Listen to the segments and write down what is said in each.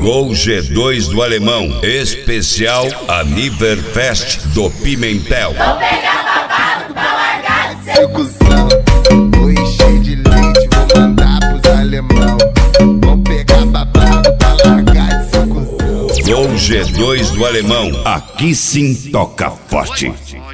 Gol G2 do Alemão, especial Aniverfest do Pimentel. Vou pegar babado pra largar de ser Seu cuzão, vou encher de leite, vou mandar pros alemão. Vou pegar babado pra largar de ser cuzão. Gol G2 do Alemão, aqui sim toca forte.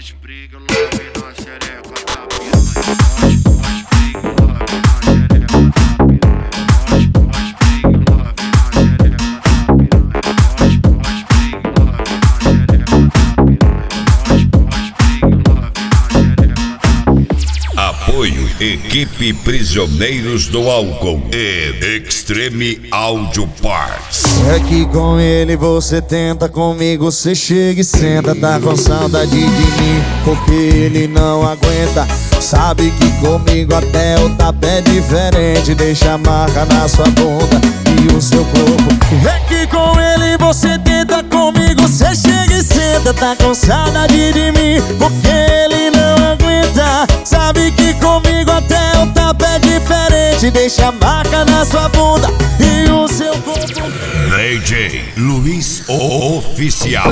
Apoio Equipe Prisioneiros do Álcool e Extreme Audio Parts. É que com ele você tenta, comigo você chega e senta. Tá com saudade de mim, porque ele não aguenta. Sabe que comigo até o tapa é diferente. Deixa a marca na sua bunda e o seu corpo. É que com ele você tenta, comigo você chega e senta. Tá com saudade de mim, porque ele não aguenta. Sabe que comigo até o tapa é diferente. Deixa a marca na sua bunda e o seu corpo. DJ Luiz Oficial.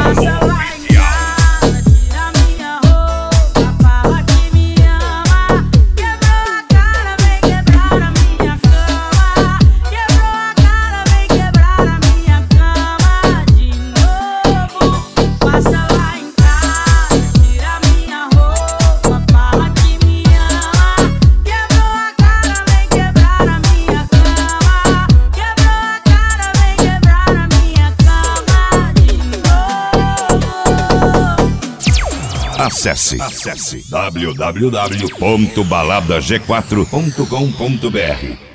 Acesse www.baladag4.com.br